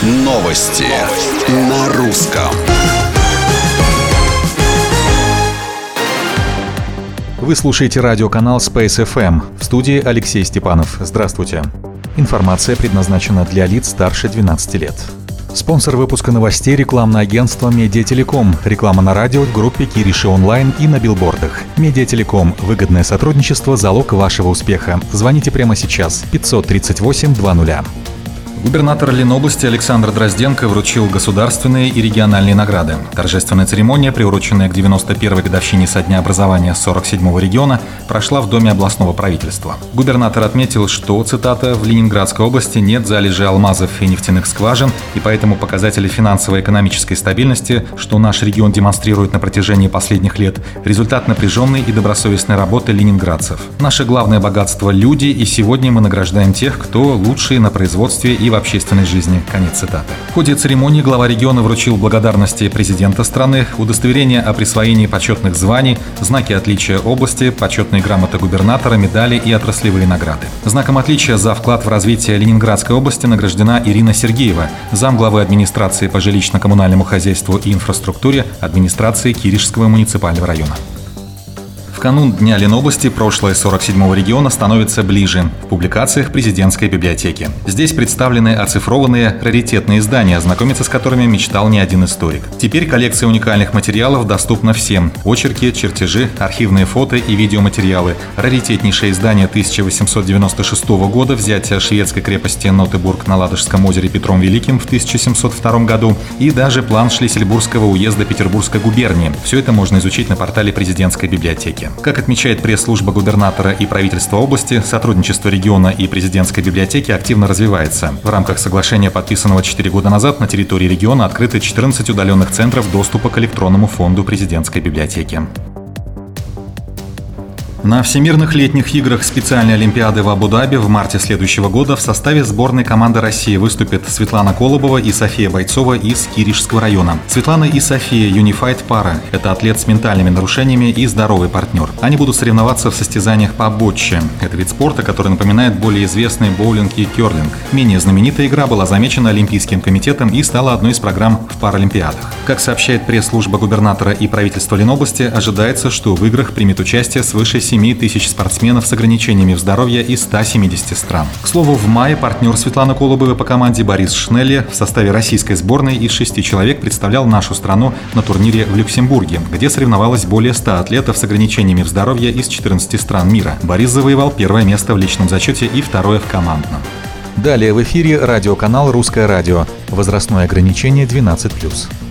Новости на русском. Вы слушаете радиоканал Space FM. В студии Алексей Степанов. Здравствуйте. Информация предназначена для лиц старше 12 лет. Спонсор выпуска новостей — рекламное агентство «Медиателеком». Реклама на радио, в группе Кириши онлайн и на билбордах. «Медиателеком» — выгодное сотрудничество, залог вашего успеха. Звоните прямо сейчас. 538 20. Губернатор Ленобласти Александр Дрозденко вручил государственные и региональные награды. Торжественная церемония, приуроченная к 91-й годовщине со дня образования 47-го региона, прошла в Доме областного правительства. Губернатор отметил, что, цитата, «в Ленинградской области нет залежей алмазов и нефтяных скважин, и поэтому показатели финансово-экономической стабильности, что наш регион демонстрирует на протяжении последних лет, результат напряженной и добросовестной работы ленинградцев. Наше главное богатство – люди, и сегодня мы награждаем тех, кто лучшие на производстве и в общественной жизни». Конец цитаты. В ходе церемонии глава региона вручил благодарности президента страны, удостоверение о присвоении почетных званий, знаки отличия области, почетные грамоты губернатора, медали и отраслевые награды. Знаком отличия за вклад в развитие Ленинградской области награждена Ирина Сергеева, замглавы администрации по жилищно-коммунальному хозяйству и инфраструктуре администрации Киришского муниципального района. В канун Дня Ленобласти прошлое 47-го региона становится ближе. В публикациях президентской библиотеки. Здесь представлены оцифрованные раритетные издания, ознакомиться с которыми мечтал не один историк. Теперь коллекция уникальных материалов доступна всем. Очерки, чертежи, архивные фото и видеоматериалы. Раритетнейшее издание 1896 года «Взятие шведской крепости Нотебург на Ладожском озере Петром Великим» в 1702 году и даже план Шлиссельбургского уезда Петербургской губернии. Все это можно изучить на портале президентской библиотеки. Как отмечает пресс-служба губернатора и правительства области, сотрудничество региона и президентской библиотеки активно развивается. В рамках соглашения, подписанного 4 года назад, на территории региона открыты 14 удаленных центров доступа к электронному фонду президентской библиотеки. На Всемирных летних играх специальной Олимпиады в Абу-Даби в марте следующего года в составе сборной команды России выступят Светлана Колобова и София Бойцова из Киришского района. Светлана и София – юнифайд пара. Это атлет с ментальными нарушениями и здоровый партнер. Они будут соревноваться в состязаниях по ботче. Это вид спорта, который напоминает более известный боулинг и керлинг. Менее знаменитая игра была замечена Олимпийским комитетом и стала одной из программ в Паралимпиадах. Как сообщает пресс-служба губернатора и правительства Ленобласти, ожидается, что в играх примет участие свыше 7 тысяч спортсменов с ограничениями в здоровье из 170 стран. К слову, в мае партнер Светланы Колобовой по команде Борис Шнелли в составе российской сборной из 6 человек представлял нашу страну на турнире в Люксембурге, где соревновалось более 100 атлетов с ограничениями в здоровье из 14 стран мира. Борис завоевал первое место в личном зачете и второе в командном. Далее в эфире радиоканал «Русское радио». Возрастное ограничение 12+.